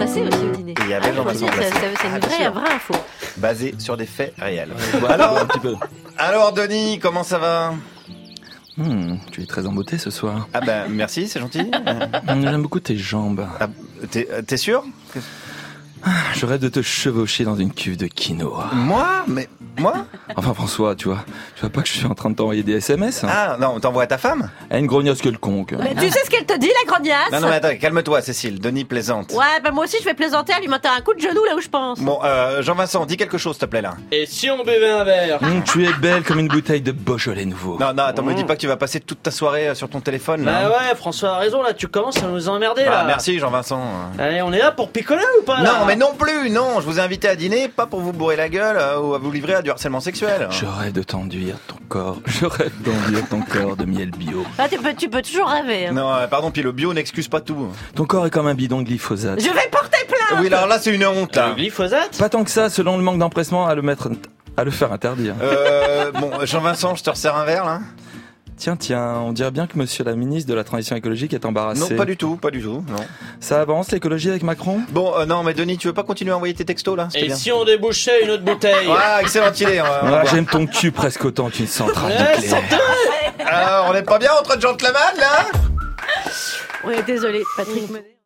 Placé aussi au dîner. Il y avait Jean-Vincent Placé. C'est une vraie info. Basé sur des faits réels. Alors, un petit peu. Alors Denis, comment ça va? Tu es très embouté ce soir. Ah ben merci, c'est gentil. J'aime beaucoup tes jambes. Ah, t'es sûr? Je rêve de te chevaucher dans une cuve de quinoa. Moi? Mais moi? Enfin François, tu vois pas que je suis en train de t'envoyer des SMS? Ah non, t'envoies à ta femme? Elle est une grognasse quelconque. Mais tu sais ce qu'elle te dit, la grognasse? Non mais attends, calme-toi Cécile, Denis plaisante. Ouais, bah moi aussi je vais plaisanter à lui mettre un coup de genou là où je pense. Bon, Jean-Vincent, dis quelque chose s'il te plaît là. Et si on buvait un verre? Tu es belle comme une bouteille de Beaujolais nouveau. Non, attends, me dis pas que tu vas passer toute ta soirée sur ton téléphone Bah là. ouais, François a raison, là, tu commences à nous emmerder, là. Merci Jean-Vincent. Allez, on est là pour picoler ou pas, là? Non, mais non plus, non. Je vous ai invité à dîner, pas pour vous bourrer la gueule ou à vous livrer à du harcèlement sexuel. Je rêve de t'enduire ton corps. Je rêve d'enduire ton corps de miel bio. Ah, tu peux toujours rêver. Hein. Non, pardon, puis le bio n'excuse pas tout. Ton corps est comme un bidon de glyphosate. Je vais porter plainte. Oui, alors là, c'est une honte, là. Le glyphosate? Pas tant que ça, selon le manque d'empressement à le faire interdire. Bon, Jean-Vincent, je te resserre un verre, là. Tiens, on dirait bien que monsieur la ministre de la Transition écologique est embarrassé. Non, pas du tout, non. Ça avance l'écologie avec Macron? Bon, non, mais Denis, tu veux pas continuer à envoyer tes textos, là? Et si on débouchait une autre bouteille? Ah, excellente idée. J'aime ton cul presque autant qu'une centrale nucléaire. Alors, on n'est pas bien entre gentlemen, là? Ouais, désolé, Patrick Monet.